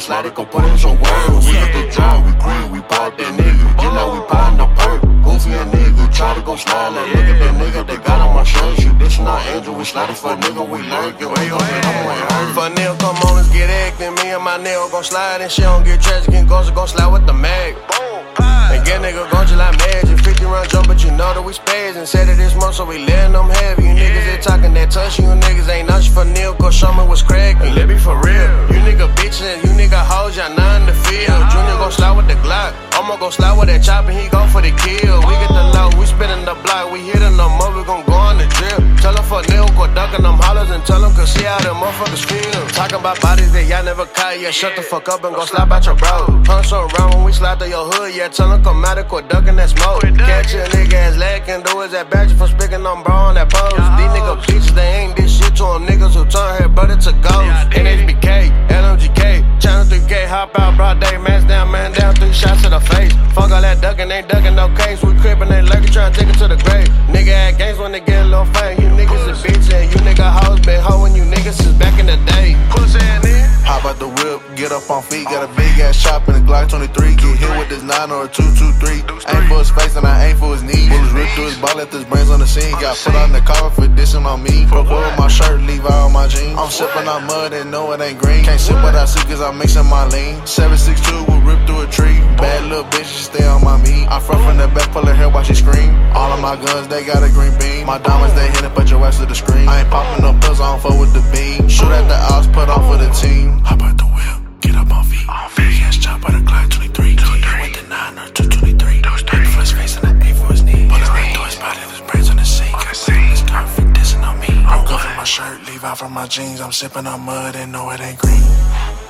slide it, go put in some work. We hit the drum, we green, we pop that nigga. Just like we poppin' the perk. Goofy a nigga, try to go slide. Like, look at that nigga, they got on my shirt. Shit, this not angel, we sliding for a nigga, we lurking. We gon' get on my hurt. For Neil, come on, let's get actin'. Me and my nail gon' slide and she don't get tragic. And goes gon' slide with the mag. And get nigga gon' just like magic. 50 round jump, but you know that we spaz. And said it this month, so we letting them have you. Niggas that talking that touch, you niggas ain't nothing for Neil. Go show me what's crackin'. Let me for real. You nigga bitchin', you nigga hoes, y'all not in the field. Junior gon' slide with the Glock. I'ma gon' slide with that chop and he go for the kill. We get the low, we spinning the block. We hitting them up, we gon' go on the drip. Tell them for Neil, go duckin' them hollers and tell them, cause see how them motherfuckers feel. Talking about bodies that y'all never caught, yeah. Shut the fuck up and go slap out your bro. Punch around when we slide through your hood, yeah. Tell them come out and quit ducking that smoke. Catch a nigga ass lacking, do is that badger for speaking on bro on that pose. These nigga bitches, they ain't this shit to them niggas who turn her brother to ghost. NHBK, LMGK, channel 3K, hop out, broad day, man's down, man down, 3 shots to the face. Fuck all that ducking, ain't ducking no case. We crippin', they lurking, tryna take it to the grave. Nigga had gangs when they get a little fame. You niggas is bitch and you nigga hoes been hoeing you niggas since back in the day. Pussy and in. Hop out the whip, get up on feet. Got a big ass chop in a Glock 23. Get hit with this 9 or a 223. Aim for his face and I aim for his knee. Bullets ripped through his ball, left his brains on the scene. Got put on the cover for dissing on me. Put with my shirt, leave out on my jeans. I'm sipping on mud and know it ain't green. Can't sip what I see cause I'm mixing my lean. 762 will rip through a tree. Bad little bitch, she stay on my meat. I front from the back, pull her hair while she scream. All of my guns, they got a green beam. My diamonds, they hit it, put your ass to the screen. I ain't popping no pills, I don't fuck with the beam. Shoot at the odds, put on for the team. Hop out the whip, get up on feet. Big ass chop by the Glock 23. Get with the 9 or 223. Aim for his face and I aim for his knee. Pull it right through his body, his brains on the sink. This guy fit dissing on me. I'm good for my shirt, leave out from my jeans. I'm sipping on mud and know it ain't green.